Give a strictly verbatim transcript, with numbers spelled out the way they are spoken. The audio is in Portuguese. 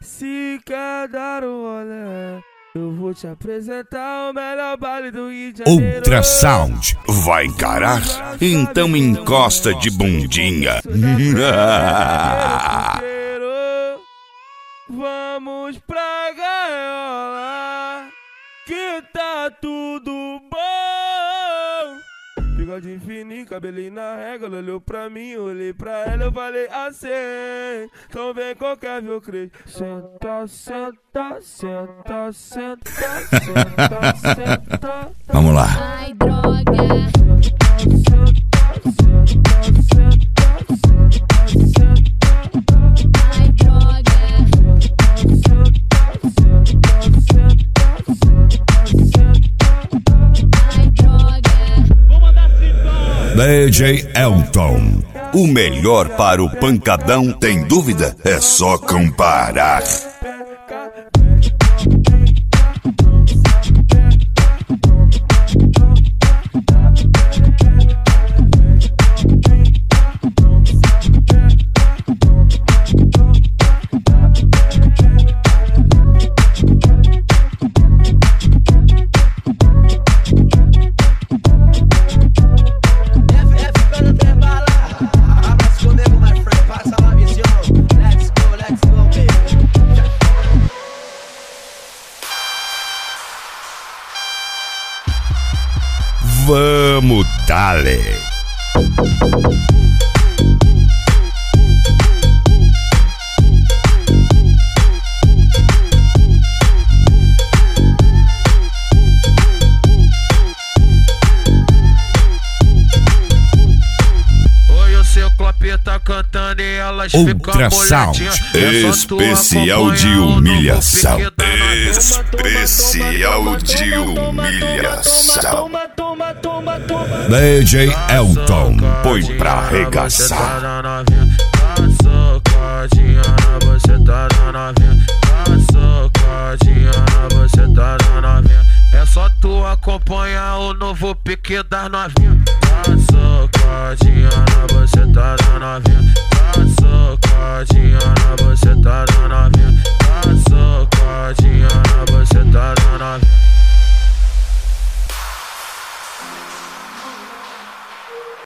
Se quer dar um rolê, eu vou te apresentar o melhor baile do Rio de Janeiro. Ultrasound, vai encarar? Então encosta de bundinha. Vamos pra gaiola, que tá tudo bom. Bigode fininho, cabelinho na régua. Ela olhou pra mim, eu olhei pra ela, eu falei assim: então vem qualquer viu crente. Senta, senta, senta, senta, senta, senta. Vamos lá. Ai, droga. Ai, droga. D J Elton, o melhor para o pancadão, tem dúvida? É só comparar. Vamos dale. Oi, o seu clopê tá cantando e elas ficam Ultrasound, especial de humilhação. Especial de humilhação. D J Elton, põe pra arregaçar. Socadinha na buceta da novinha, socadinha na buceta da novinha. É só tu acompanhar o novo pique das novinhas. Socadinha na buceta da novinha, socadinha na